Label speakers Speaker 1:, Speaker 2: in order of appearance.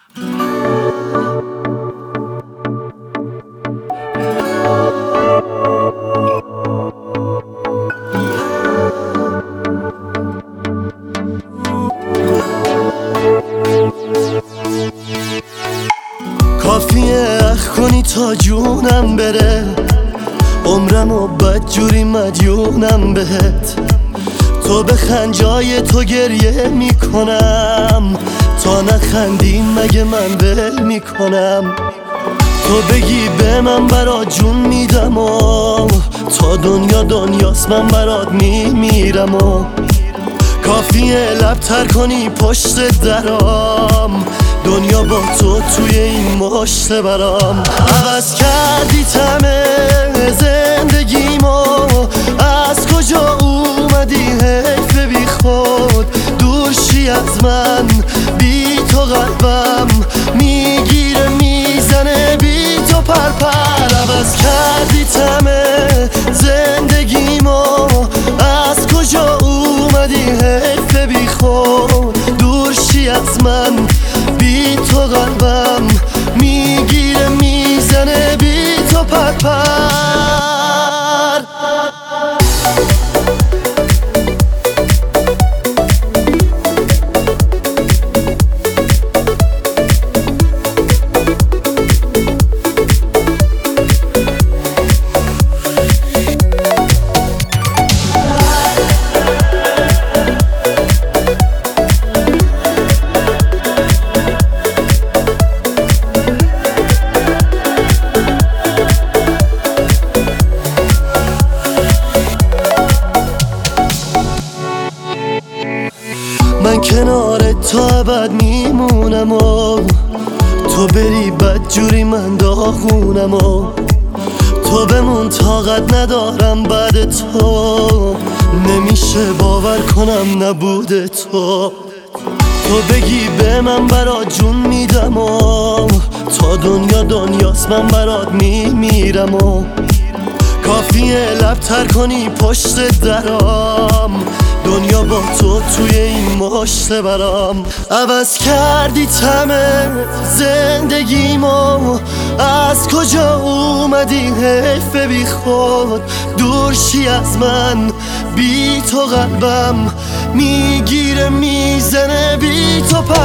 Speaker 1: کافیه اخ کنی تا جونم بره، عمرمو بدجوری مدیونم بهت. تو بخند جای تو گریه میکنم، تا نخندی مگه من ول میکنم. تو بگی به من برات جون میدم و تا دنیا دنیاست من برات میمیرم و کافیه لب تر کنی پشت درام، دنیا با تو توی این مشت برام. عوض کردی تمه زندگیمو، از کجا اومدی حیف بی خود، دور شی از من بی تو قلبم میگیره میزنه بی تو پرپر. عوض کردی تمه زندگیمو، از کجا اومدی حیف بی خود، دور شی از من بی تو قلبم میگیره میزنه بی تو پرپر. من کنار تو ابد میمونم و تو بری بدجوری من داغونم و تو بمون طاقت ندارم بعد تو، نمیشه باور کنم نبود تو. تو بگی به من برات جون میدم و تا دنیا دنیاست من برات میمیرم و کافیه لب تر کنی پشت درام، دنیا با تو توی این مشت برام. عوض کردی تمه زندگیمو، از کجا اومدی حیف بی خود، دور شی از من بی تو قلبم میگیره میزنه بی تو